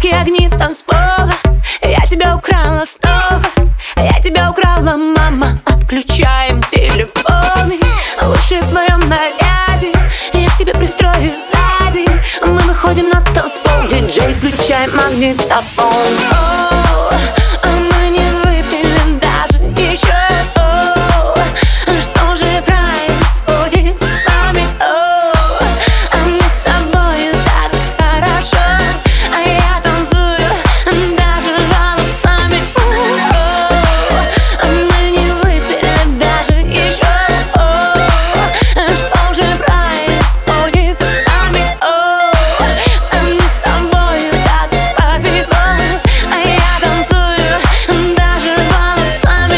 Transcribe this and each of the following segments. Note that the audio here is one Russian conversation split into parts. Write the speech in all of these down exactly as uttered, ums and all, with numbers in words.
яркие огни танцпола. Я тебя украла снова, я тебя украла, мама. Отключаем телефоны, лучше в своем наряде. Я к тебе пристроюсь сзади. Мы выходим на танцпол, диджей, включай магнитофон. О, а мы не выпили даже еще. О, что же происходит с нами? О, а мне с тобою так хорошо, а я танцую даже волосами. О, а мы не выпили даже еще. О, что же происходит с нами? О, а мне с тобою так повезло, а я танцую даже волосами.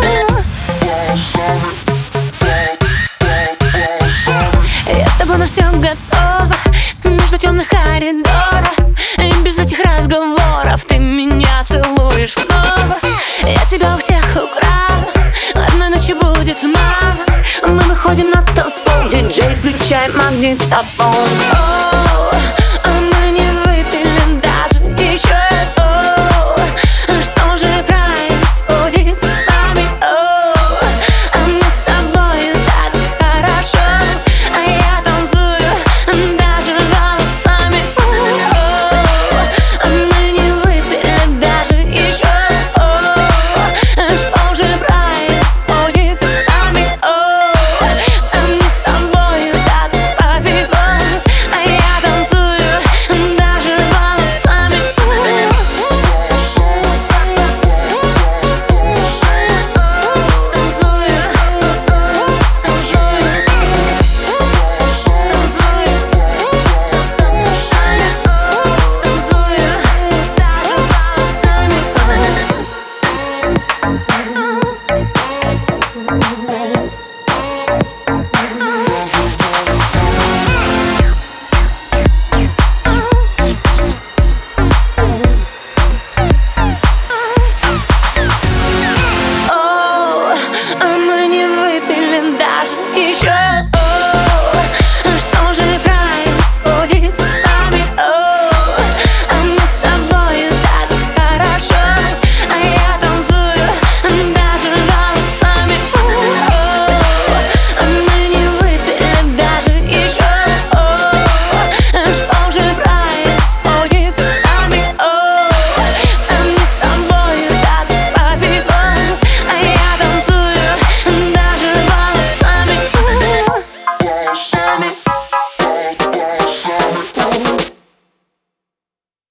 Я с тобой на все готова, между темных коридоров, и без этих разговоров ты меня целуешь снова. Я тебя у всех украла, одной ночи будет мало. Мы выходим на танцпол, диджей, включай магнитофон. О,